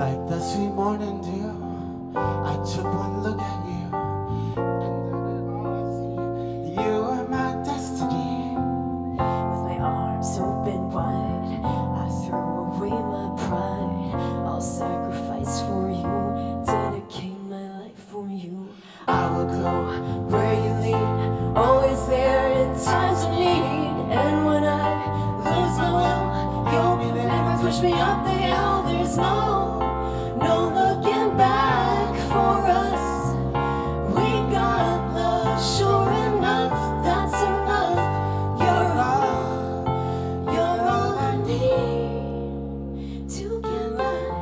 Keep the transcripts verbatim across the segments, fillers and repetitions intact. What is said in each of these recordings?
Like the sweet morning dew, I took one look at you, and all I see, you are my destiny. With my arms open wide, I throw away my pride. I'll sacrifice for you, dedicate my life for you. I will go where you lead, always there in times of need. And when I lose my will, you'll be there to push me up the hill. There's no, no looking back for us. We got love, sure enough, that's enough. You're all, you're all I need to get by,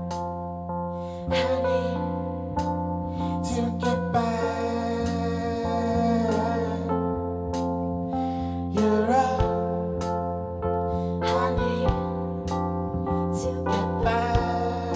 honey, To get back, you're all honey, to get back.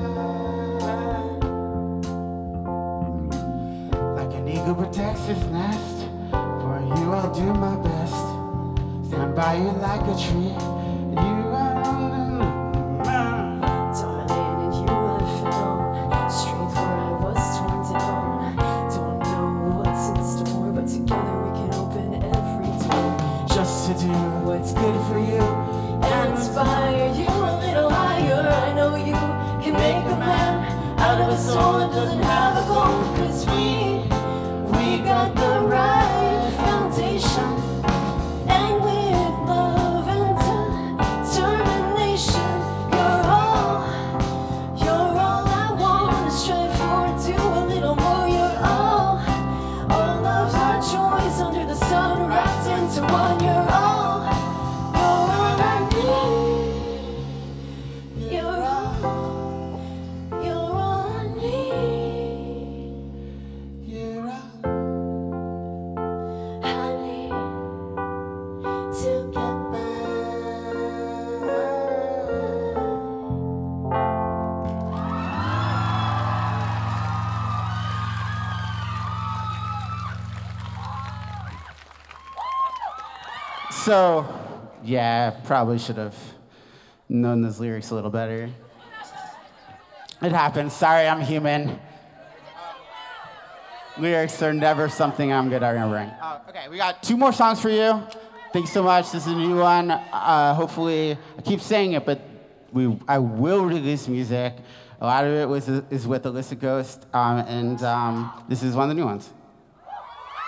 Like an eagle protects its nest, for you I'll do my best. Stand by you like a tree, and you are on the Darling, in you I found strength where I was torn down. Don't know what's in store, but together we can open every door. just to do what's good for you. And inspire you a little higher. I know you can make a man out of a soul that doesn't have a goal. Cause we, we got the right foundation. And with love and determination, you're all, you're all I want to strive for. Do a little more, you're all, all of our joys under the sun wrapped into one. You're all, you're all I need. You're all, you're all I need. You're all Honey, to get back. So, yeah, probably should have known those lyrics a little better. It happens. Sorry, I'm human. Lyrics are never something I'm good at remembering. Uh, okay, we got two more songs for you. Thanks so much. This is a new one. Uh, hopefully, I keep saying it, but we I will release music. A lot of it was is with Alyssa Ghost, um, and um, this is one of the new ones.